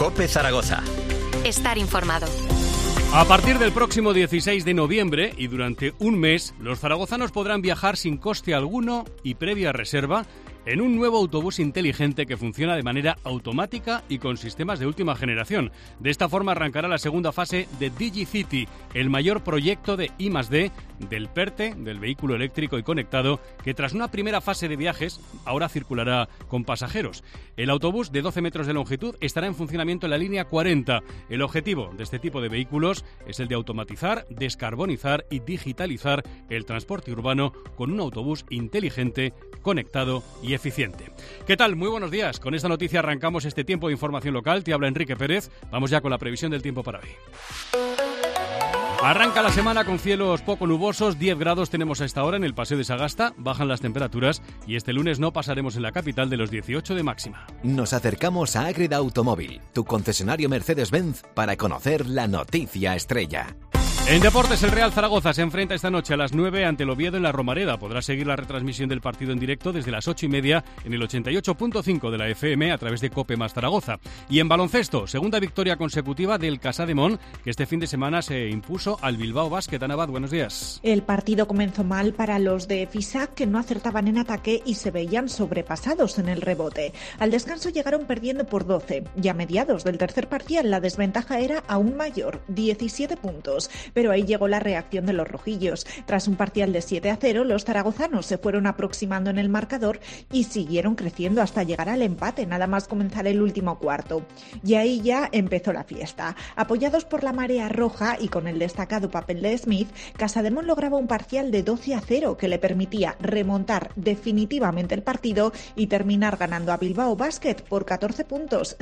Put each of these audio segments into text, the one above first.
COPE Zaragoza. Estar informado. A partir del próximo 16 de noviembre y durante un mes, los zaragozanos podrán viajar sin coste alguno y previa reserva en un nuevo autobús inteligente que funciona de manera automática y con sistemas de última generación. De esta forma arrancará la segunda fase de DigiCity, el mayor proyecto de I+D del PERTE, del vehículo eléctrico y conectado, que tras una primera fase de viajes ahora circulará con pasajeros. El autobús de 12 metros de longitud estará en funcionamiento en la línea 40. El objetivo de este tipo de vehículos es el de automatizar, descarbonizar y digitalizar el transporte urbano con un autobús inteligente, conectado y eficiente. ¿Qué tal? Muy buenos días. Con esta noticia arrancamos este tiempo de información local. Te habla Enrique Pérez. Vamos ya con la previsión del tiempo para hoy. Arranca la semana con cielos poco nubosos, 10 grados tenemos a esta hora en el Paseo de Sagasta, bajan las temperaturas y este lunes no pasaremos en la capital de los 18 de máxima. Nos acercamos a Ágreda Automóvil, tu concesionario Mercedes-Benz, para conocer la noticia estrella. En deportes, el Real Zaragoza se enfrenta esta noche a las 9 ante el Oviedo en la Romareda. Podrá seguir la retransmisión del partido en directo desde las 8:30 en el 88.5 de la FM a través de COPE más Zaragoza. Y en baloncesto, segunda victoria consecutiva del Casademont, que este fin de semana se impuso al Bilbao Basket. Ana Abad, buenos días. El partido comenzó mal para los de Fisac, que no acertaban en ataque y se veían sobrepasados en el rebote. Al descanso llegaron perdiendo por 12 y a mediados del tercer parcial la desventaja era aún mayor, 17 puntos. Pero ahí llegó la reacción de los rojillos. Tras un parcial de 7-0, los zaragozanos se fueron aproximando en el marcador y siguieron creciendo hasta llegar al empate, nada más comenzar el último cuarto. Y ahí ya empezó la fiesta. Apoyados por la marea roja y con el destacado papel de Smith, Casademont lograba un parcial de 12-0 que le permitía remontar definitivamente el partido y terminar ganando a Bilbao Basket por 14 puntos,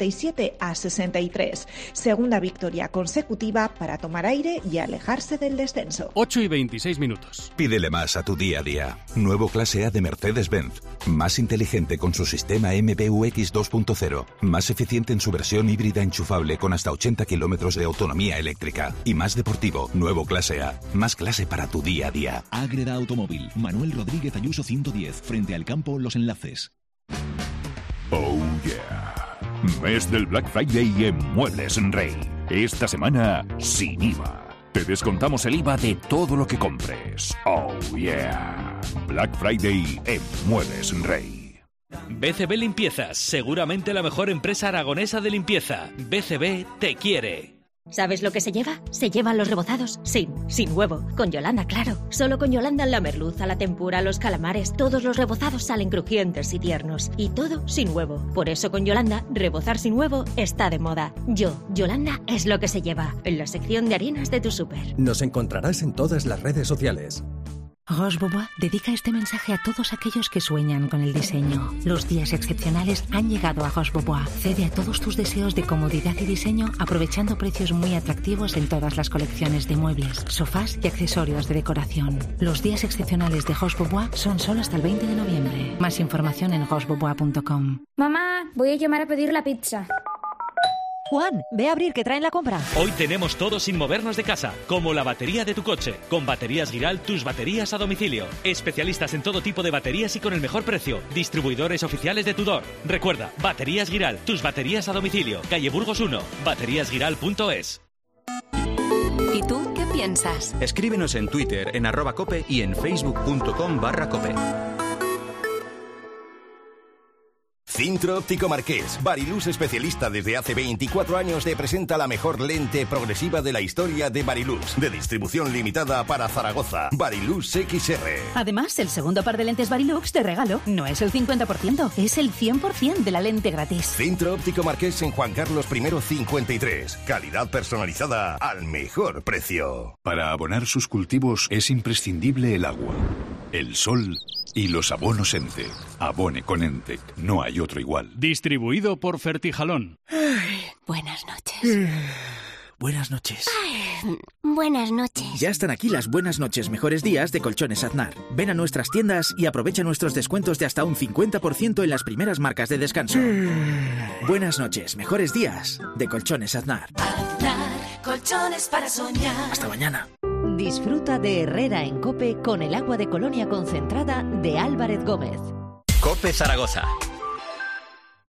77-63. Segunda victoria consecutiva para tomar aire y alejarse del descenso. 8:26 minutos. Pídele más a tu día a día. Nuevo clase A de Mercedes-Benz. Más inteligente con su sistema MBUX 2.0. Más eficiente en su versión híbrida enchufable con hasta 80 kilómetros de autonomía eléctrica. Y más deportivo. Nuevo clase A. Más clase para tu día a día. Ágreda Automóvil. Manuel Rodríguez Ayuso 110. Frente al campo Los Enlaces. Oh yeah. Mes del Black Friday en Muebles Rey. Esta semana sin IVA. Te descontamos el IVA de todo lo que compres. Oh yeah. Black Friday en Muebles Rey. BCB Limpiezas, seguramente la mejor empresa aragonesa de limpieza. BCB te quiere. ¿Sabes lo que se lleva? Se llevan los rebozados sin huevo. Con Yolanda, claro. Solo con Yolanda la merluza, la tempura, los calamares, todos los rebozados salen crujientes y tiernos. Y todo sin huevo. Por eso con Yolanda, rebozar sin huevo está de moda. Yolanda es lo que se lleva. En la sección de harinas de tu súper. Nos encontrarás en todas las redes sociales. Roche Bobois dedica este mensaje a todos aquellos que sueñan con el diseño. Los días excepcionales han llegado a Roche Bobois. Cede a todos tus deseos de comodidad y diseño aprovechando precios muy atractivos en todas las colecciones de muebles, sofás y accesorios de decoración. Los días excepcionales de Roche Bobois son solo hasta el 20 de noviembre. Más información en rochebobois.com. Mamá, voy a llamar a pedir la pizza. Juan, ve a abrir que traen la compra. Hoy tenemos todo sin movernos de casa, como la batería de tu coche. Con Baterías Giral, tus baterías a domicilio. Especialistas en todo tipo de baterías y con el mejor precio. Distribuidores oficiales de Tudor. Recuerda, Baterías Giral, tus baterías a domicilio. Calle Burgos 1, bateríasgiral.es. ¿Y tú qué piensas? Escríbenos en Twitter en @cope y en facebook.com/cope. Centro Óptico Marqués, Barilux especialista desde hace 24 años, te presenta la mejor lente progresiva de la historia de Barilux, de distribución limitada para Zaragoza, Barilux XR. Además, el segundo par de lentes Barilux de regalo no es el 50%, es el 100% de la lente gratis. Centro Óptico Marqués en Juan Carlos I 53, calidad personalizada al mejor precio. Para abonar sus cultivos es imprescindible el agua, el sol y los abonos ENTE. Abone con ENTEC, no hay otro igual. Distribuido por Fertijalón. Buenas noches. Buenas noches. Buenas noches. Ya están aquí las buenas noches, mejores días de Colchones Aznar. Ven a nuestras tiendas y aprovecha nuestros descuentos de hasta un 50% en las primeras marcas de descanso. Buenas noches, mejores días de Colchones Aznar. Aznar, colchones para soñar. Hasta mañana. Disfruta de Herrera en COPE con el agua de Colonia concentrada de Álvarez Gómez. COPE Zaragoza.